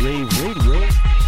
Rave Radio.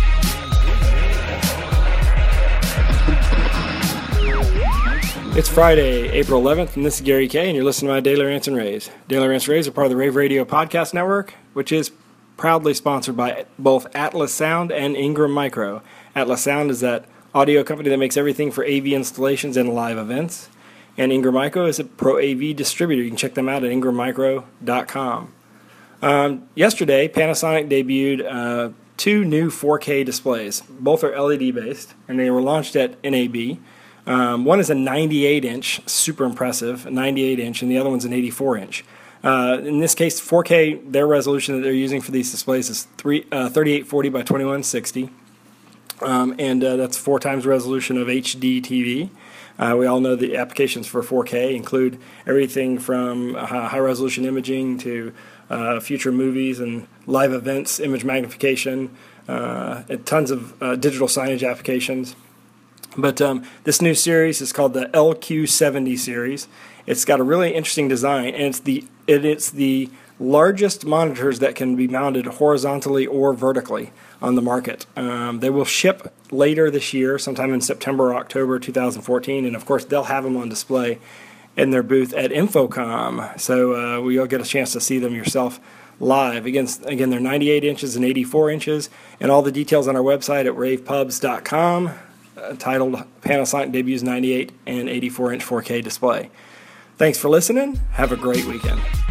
It's Friday, April 11th, and this is Gary Kay, and you're listening to my Daily Rants and Raves. Daily Rants and Raves are part of the Rave Radio Podcast Network, which is proudly sponsored by both Atlas Sound and Ingram Micro. Atlas Sound is that audio company that makes everything for AV installations and live events. And Ingram Micro is a pro AV distributor. You can check them out at ingrammicro.com. Yesterday, Panasonic debuted two new 4K displays. Both are LED-based, and they were launched at NAB. One is a 98-inch, super impressive, 98-inch, and the other one's an 84-inch. In this case, 4K, their resolution that they're using for these displays is 3840 by 2160. And that's 4 times resolution of HD TV. We all know the applications for 4K include everything from high-resolution imaging to future movies and live events, image magnification, and tons of digital signage applications. But this new series is called the LQ70 series. It's got a really interesting design, and it's the largest monitors that can be mounted horizontally or vertically on the market. They will ship later this year, sometime in September or October 2014, and of course they'll have them on display in their booth at Infocom, so you'll get a chance to see them yourself live. Again, they're 98 inches and 84 inches, and all the details on our website at ravepubs.com, titled Panasonic Debuts 98 and 84-inch 4K display. Thanks for listening. Have a great weekend.